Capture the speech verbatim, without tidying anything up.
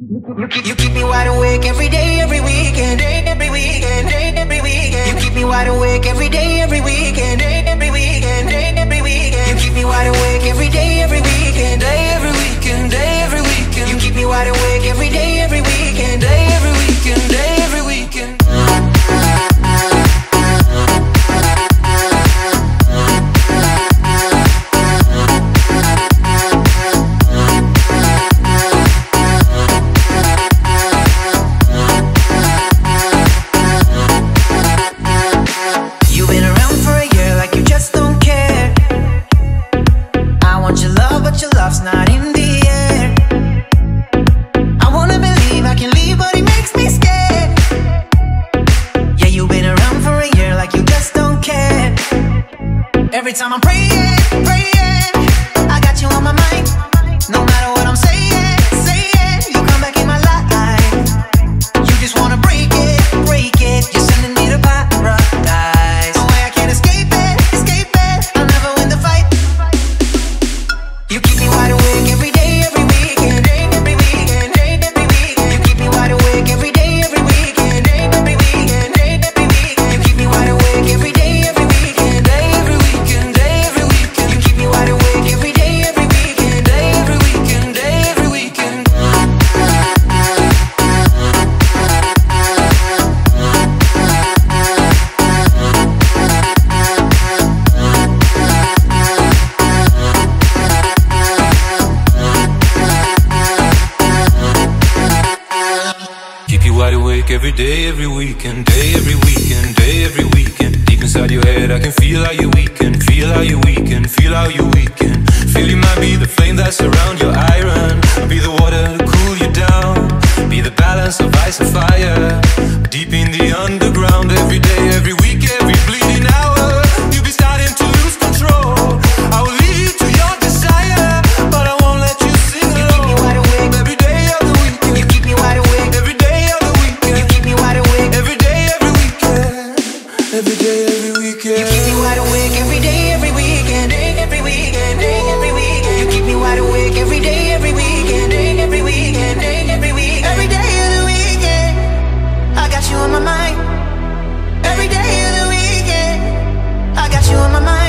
You keep, you keep me wide awake every day, every weekend, day, every weekend, day, every weekend. You keep me wide awake every day, every weekend, day, every weekend, day, every weekend. You keep me wide awake every day, every weekend, day, every weekend, day, every weekend. You keep me wide awake every day, every weekend, day, every weekend, day, every weekend. Not in the air. I wanna believe I can leave, but it makes me scared. Yeah, you've been around for a year like you just don't care. Every time I'm praying, praying, I got you on my mind. No matter what I'm saying, saying, you come back in my life. You just wanna break it, break it. You're sending me to paradise. No way I can't escape it, escape it. I'll never win the fight. You keep me wide awake every day, every weekend, day, every weekend, day, every weekend. You keep me wide awake every day, every weekend, day, every weekend, day, every weekend. You keep me wide awake every day, every weekend, day, every weekend, day, every weekend. You keep me wide awake every day, every weekend, day, every weekend, day, every weekend. Keep you wide awake every day, every weekend, day, every weekend, day, every weekend. Deep inside your head, I can feel how you weaken, feel how you weaken, feel how you weaken. Feel you might be the flame that surround your iron. I'll be the water to cool you down, be the balance of ice and fire. Deep in the underground, every day, every week, every bleeding hour. You'll be starting to lose control. I will lead you to your desire, but I won't let you sing alone. You keep me wide awake every day of the weekend. You keep me wide awake every day of the weekend. You keep me wide awake every day, every weekend. Every day, every weekend. You keep me wide awake every day, every weekend, day, every weekend, day, every weekend. You keep me wide awake every day, every weekend, day, every weekend, day, every weekend. Every day of the weekend, I got you on my mind. Every day of the weekend, I got you on my mind.